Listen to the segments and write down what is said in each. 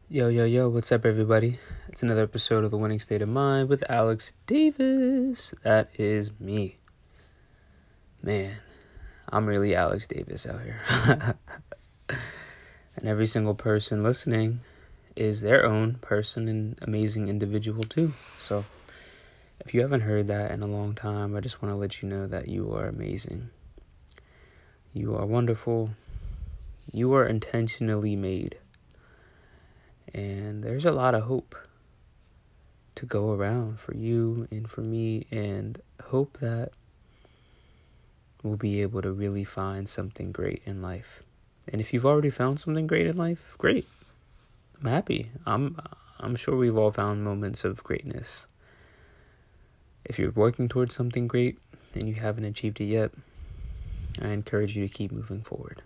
Yo, yo, yo, what's up, everybody? It's another episode of The Winning State of Mind with Alex Davis. That is me. Man, I'm really Alex Davis out here. And every single person listening is their own person and amazing individual, too. So, if you haven't heard that in a long time, I just want to let you know that you are amazing. You are wonderful. You are intentionally made. And there's a lot of hope to go around for you and for me, and hope that we'll be able to really find something great in life. And if you've already found something great in life, great. I'm happy. I'm sure we've all found moments of greatness. If you're working towards something great and you haven't achieved it yet, I encourage you to keep moving forward.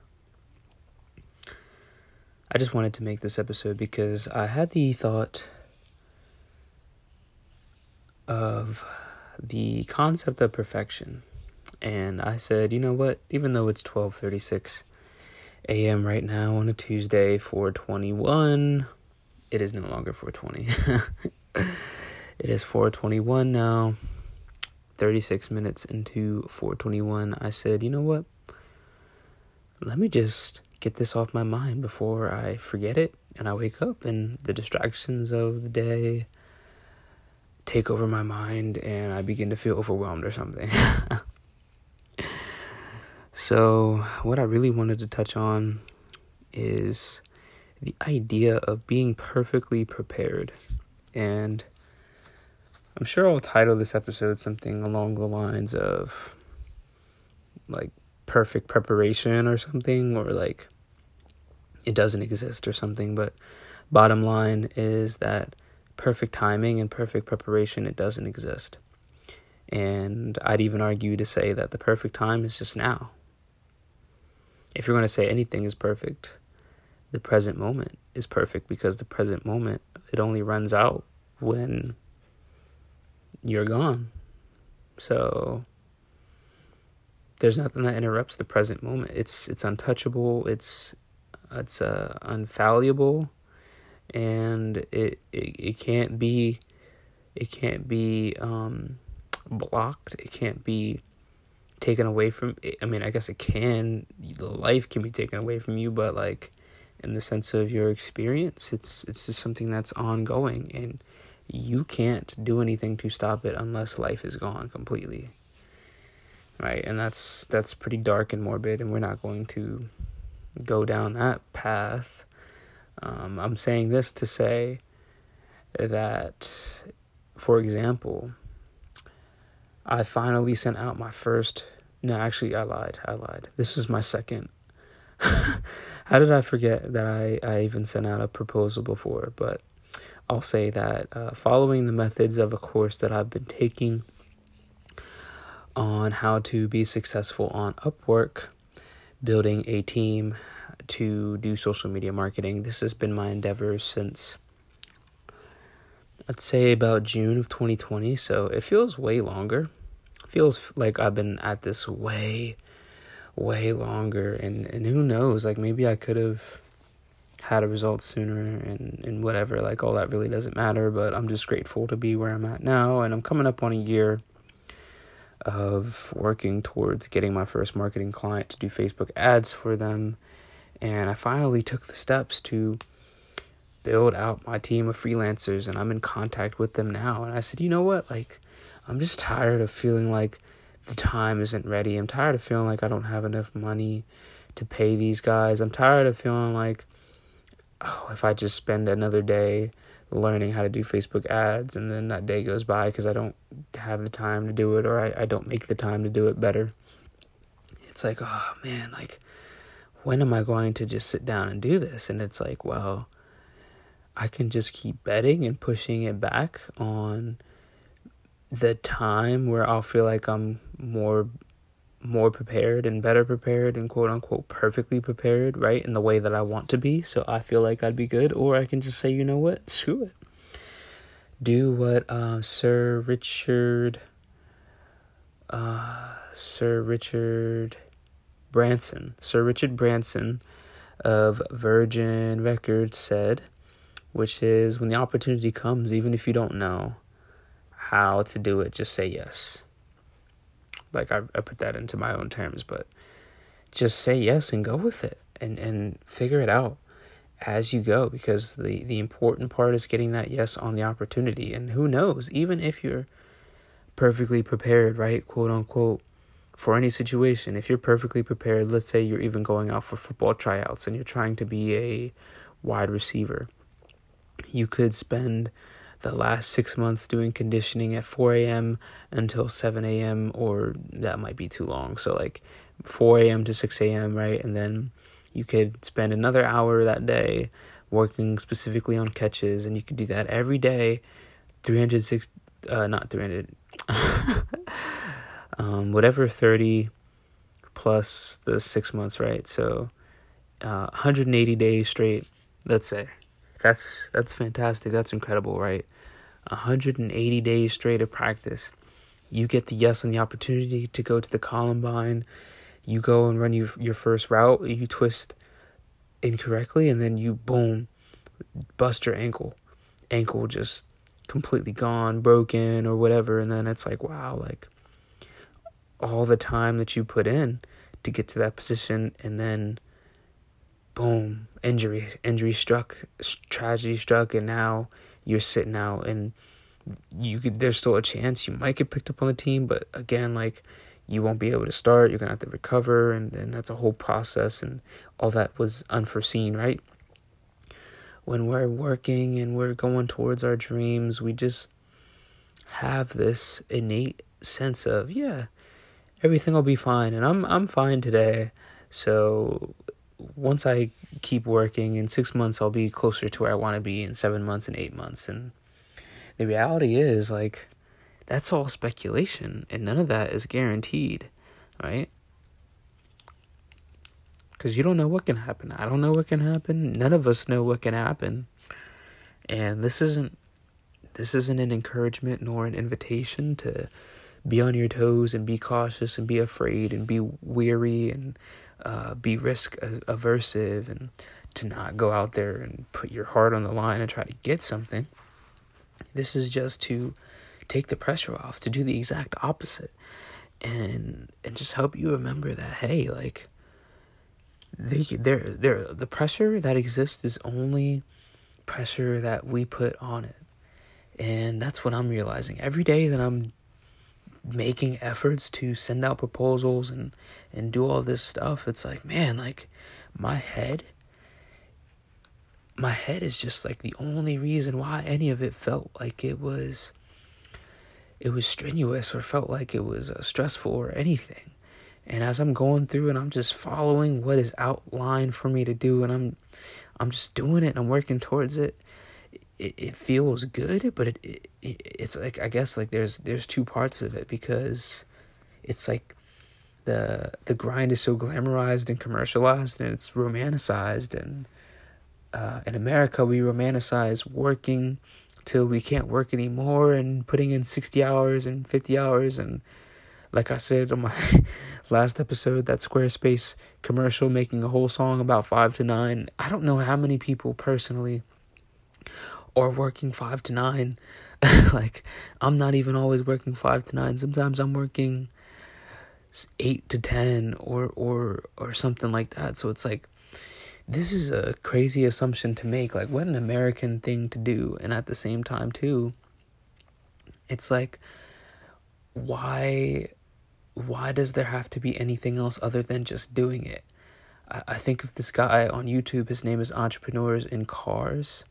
I just wanted to make this episode because I had the thought of the concept of perfection. And I said, you know what? Even though it's 12:36 a.m. right now on a Tuesday, 4:21, it is no longer 4:20. It is 4:21 now, 36 minutes into 4:21. I said, you know what? Let me just get this off my mind before I forget it and I wake up and the distractions of the day take over my mind and I begin to feel overwhelmed or something. So what I really wanted to touch on is the idea of being perfectly prepared. And I'm sure I'll title this episode something along the lines of like perfect preparation or something, or like it doesn't exist or something. But bottom line is that perfect timing and perfect preparation, it doesn't exist. And I'd even argue to say that the perfect time is just now. If you're going to say anything is perfect, the present moment is perfect, because the present moment, it only runs out when you're gone. So there's nothing that interrupts the present moment. It's untouchable. It's unfallible, and it can't be blocked. It can't be taken away from. I mean, I guess it can. Life can be taken away from you, but like in the sense of your experience, it's just something that's ongoing, and you can't do anything to stop it unless life is gone completely. Right? And that's pretty dark and morbid, and we're not going to go down that path. I'm saying this to say that, for example, I finally sent out my first... No, actually, I lied. This is my second. How did I forget that I even sent out a proposal before? But I'll say that following the methods of a course that I've been taking on how to be successful on Upwork, building a team to do social media marketing. This has been my endeavor since, I'd say, about June of 2020. So it feels way longer. It feels like I've been at this way longer. And who knows, like maybe I could have had a result sooner and whatever. Like all that really doesn't matter, but I'm just grateful to be where I'm at now. And I'm coming up on a year of working towards getting my first marketing client to do Facebook ads for them. And I finally took the steps to build out my team of freelancers, and I'm in contact with them now. And I said, you know what? Like, I'm just tired of feeling like the time isn't ready. I'm tired of feeling like I don't have enough money to pay these guys. I'm tired of feeling like, oh, if I just spend another day learning how to do Facebook ads and then that day goes by because I don't have the time to do it, or I don't make the time to do it better. It's like, oh man, like when am I going to just sit down and do this? And it's like, well, I can just keep betting and pushing it back on the time where I'll feel like I'm more prepared and better prepared and quote unquote perfectly prepared, right, in the way that I want to be, so I feel like I'd be good. Or I can just say, you know what, screw it. Do what Sir Richard Branson of Virgin Records said, which is when the opportunity comes, even if you don't know how to do it, just say yes. Like, I put that into my own terms, but just say yes and go with it and figure it out as you go, because the important part is getting that yes on the opportunity. And who knows, even if you're perfectly prepared, right, quote unquote, for any situation, if you're perfectly prepared, let's say you're even going out for football tryouts and you're trying to be a wide receiver, you could spend the last 6 months doing conditioning at 4 a.m. until 7 a.m., or that might be too long. So like 4 a.m. to 6 a.m., right? And then you could spend another hour that day working specifically on catches, and you could do that every day, 306, not 300, whatever, 30 plus the 6 months, right? So 180 days straight, let's say. That's fantastic. That's incredible, right? 180 days straight of practice. You get the yes on the opportunity to go to the Columbine. You go and run your first route. You twist incorrectly, and then you, boom, bust your ankle. Ankle just completely gone, broken, or whatever. And then it's like, wow, like all the time that you put in to get to that position, and then boom, injury struck, tragedy struck, and now you're sitting out, and there's still a chance you might get picked up on the team, but again, like, you won't be able to start. You're gonna have to recover, and that's a whole process, and all that was unforeseen, right? When we're working and we're going towards our dreams, we just have this innate sense of, yeah, everything will be fine, and I'm fine today. So once I keep working, in 6 months I'll be closer to where I want to be, in 7 months and 8 months. And the reality is, like, that's all speculation, and none of that is guaranteed, right? Because you don't know what can happen. I don't know what can happen. None of us know what can happen. And this isn't an encouragement nor an invitation to be on your toes and be cautious and be afraid and be weary and be risk aversive, and to not go out there and put your heart on the line and try to get something. This is just to take the pressure off, to do the exact opposite, and just help you remember that, hey, like, the pressure that exists is only pressure that we put on it. And that's what I'm realizing every day, that I'm making efforts to send out proposals and do all this stuff. It's like, man, like, my head is just like the only reason why any of it felt like it was strenuous, or felt like it was stressful or anything. And as I'm going through and I'm just following what is outlined for me to do, and I'm just doing it and I'm working towards it, it feels good. But it's like, I guess, like, there's two parts of it, because it's like the grind is so glamorized and commercialized, and it's romanticized, and in America we romanticize working till we can't work anymore, and putting in 60 hours and 50 hours. And like I said on my last episode, that Squarespace commercial, making a whole song about 5 to 9. I don't know how many people personally are working 5 to 9. Like, I'm not even always working 5 to 9. Sometimes I'm working 8 to 10 or something like that. So it's like, this is a crazy assumption to make. Like, what an American thing to do. And at the same time too, it's like, why does there have to be anything else other than just doing it? I think of this guy on YouTube. His name is Entrepreneurs in Cars.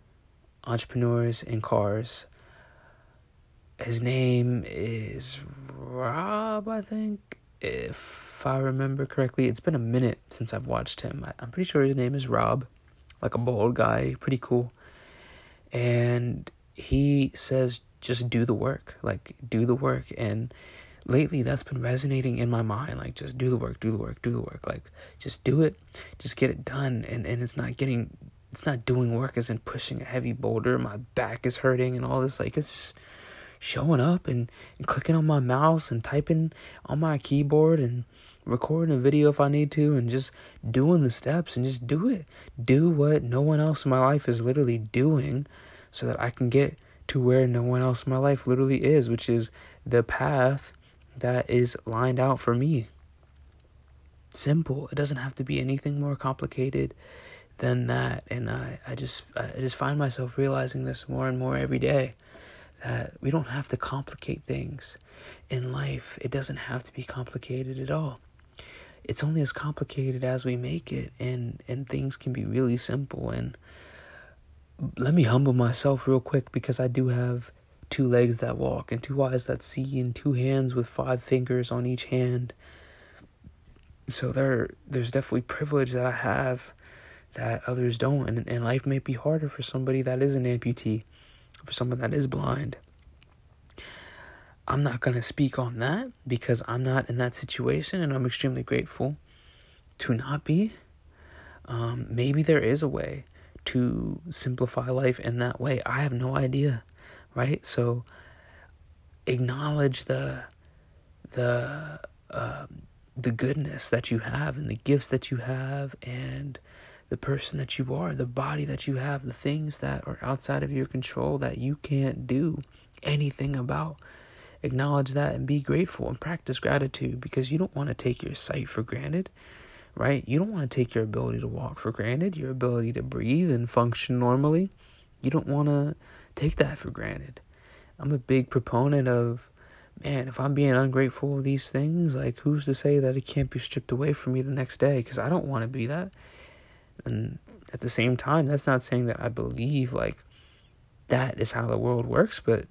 His name is Rob, I think, if I remember correctly. It's been a minute since I've watched him. I'm pretty sure his name is Rob, like a bald guy, pretty cool. And he says, just do the work, like, do the work. And lately that's been resonating in my mind, like, just do the work, like, just do it, just get it done. And it's not doing work as in pushing a heavy boulder, my back is hurting and all this, like, it's just showing up and clicking on my mouse and typing on my keyboard and recording a video if I need to, and just doing the steps and just do it. Do what no one else in my life is literally doing so that I can get to where no one else in my life literally is, which is the path that is lined out for me. Simple. It doesn't have to be anything more complicated than that. And I just find myself realizing this more and more every day, that we don't have to complicate things in life. It doesn't have to be complicated at all. It's only as complicated as we make it, and things can be really simple. And let me humble myself real quick, because I do have 2 legs that walk and 2 eyes that see and 2 hands with 5 fingers on each hand. So there's definitely privilege that I have that others don't. And life may be harder for somebody that is an amputee, for someone that is blind. I'm not going to speak on that because I'm not in that situation, and I'm extremely grateful to not be. Maybe there is a way to simplify life in that way. I have no idea, right? So acknowledge the goodness that you have and the gifts that you have and the person that you are, the body that you have, the things that are outside of your control that you can't do anything about. Acknowledge that and be grateful and practice gratitude, because you don't want to take your sight for granted, right? You don't want to take your ability to walk for granted, your ability to breathe and function normally. You don't want to take that for granted. I'm a big proponent of, man, if I'm being ungrateful of these things, like, who's to say that it can't be stripped away from me the next day? Because I don't want to be that. And at the same time, that's not saying that I believe like that is how the world works, but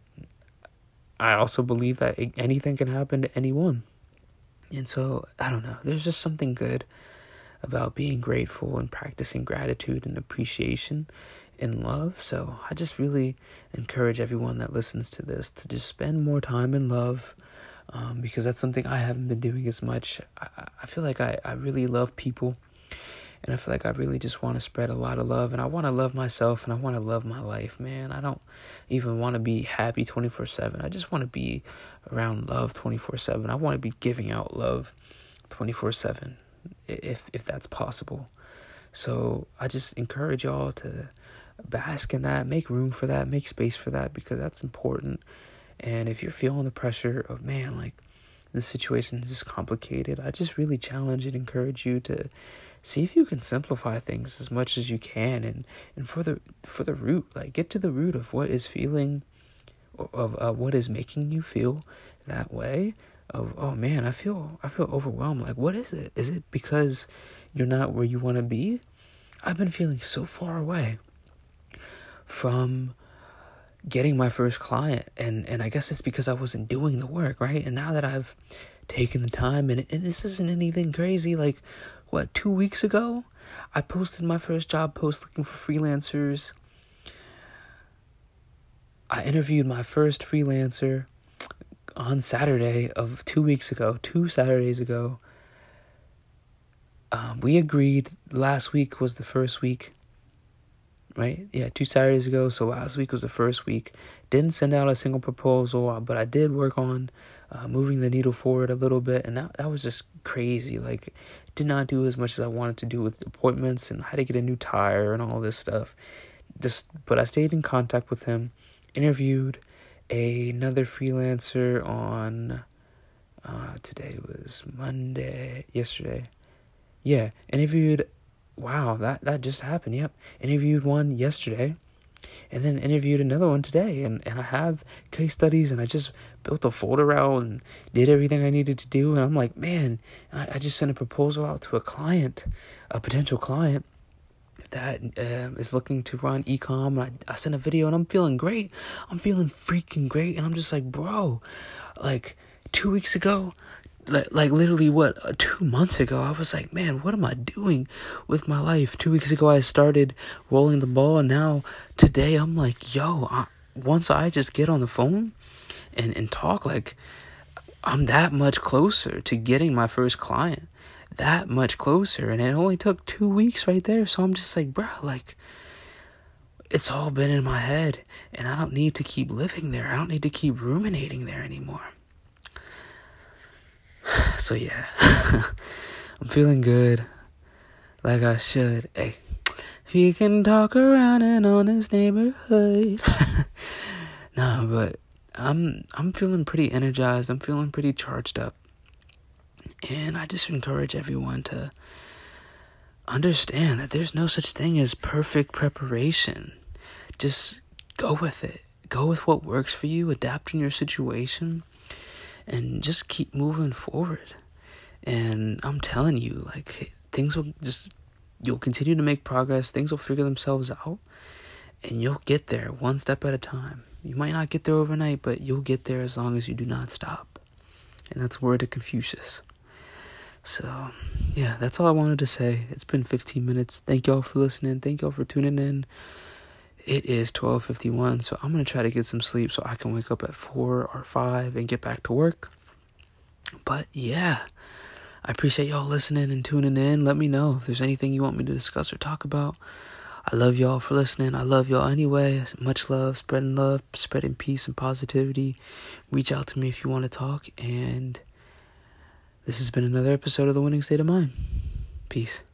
I also believe that anything can happen to anyone. And so, I don't know, there's just something good about being grateful and practicing gratitude and appreciation and love. So I just really encourage everyone that listens to this to just spend more time in love, because that's something I haven't been doing as much. I feel like I really love people, and I feel like I really just want to spread a lot of love, and I want to love myself, and I want to love my life, man. I don't even want to be happy 24/7. I just want to be around love 24/7. I want to be giving out love 24/7, if that's possible. So I just encourage y'all to bask in that, make room for that, make space for that, because that's important. And if you're feeling the pressure of, man, like, this situation is complicated, I just really challenge and encourage you to see if you can simplify things as much as you can, and for the root, like, get to the root of what is feeling, of what is making you feel that way. Of, oh man, I feel overwhelmed. Like, what is it? Is it because you're not where you want to be? I've been feeling so far away from getting my first client, and I guess it's because I wasn't doing the work, right? And now that I've taken the time, and this isn't anything crazy, like, 2 weeks ago, I posted my first job post looking for freelancers. I interviewed my first freelancer on Saturday of 2 weeks ago, 2 Saturdays ago. We agreed last week was the first week, right? Yeah, 2 Saturdays ago. So last week was the first week. Didn't send out a single proposal, but I did work on moving the needle forward a little bit. And that was just crazy. Like, did not do as much as I wanted to do with appointments, and I had to get a new tire and all this stuff. But I stayed in contact with him, interviewed another freelancer on, today was Monday, yesterday. Yeah, interviewed, wow, that just happened, yep. Interviewed one yesterday, and then interviewed another one today, and I have case studies, and I just built a folder out and did everything I needed to do, and I'm like, man, I just sent a proposal out to a potential client that is looking to run e-com. I sent a video, and I'm feeling great. I'm feeling freaking great, and I'm just like, bro, like 2 weeks ago, like literally 2 months ago, I was like, man, what am I doing with my life? 2 weeks ago, I started rolling the ball, and now today I'm like, once I just get on the phone and talk, like, I'm that much closer to getting my first client, that much closer, and it only took 2 weeks right there. So I'm just like, bro, like, it's all been in my head, and I don't need to keep living there. I don't need to keep ruminating there anymore. So yeah, I'm feeling good, like I should. Hey, we can talk around an honest neighborhood. No, but I'm feeling pretty energized. I'm feeling pretty charged up, and I just encourage everyone to understand that there's no such thing as perfect preparation. Just go with it. Go with what works for you. Adapt in your situation. And just keep moving forward. And I'm telling you, like, you'll continue to make progress. Things will figure themselves out. And you'll get there one step at a time. You might not get there overnight, but you'll get there as long as you do not stop. And that's a word of Confucius. So, yeah, that's all I wanted to say. It's been 15 minutes. Thank y'all for listening. Thank y'all for tuning in. It is 12:51, so I'm going to try to get some sleep so I can wake up at 4 or 5 and get back to work. But yeah, I appreciate y'all listening and tuning in. Let me know if there's anything you want me to discuss or talk about. I love y'all for listening. I love y'all anyway. Much love, spreading peace and positivity. Reach out to me if you want to talk. And this has been another episode of The Winning State of Mind. Peace.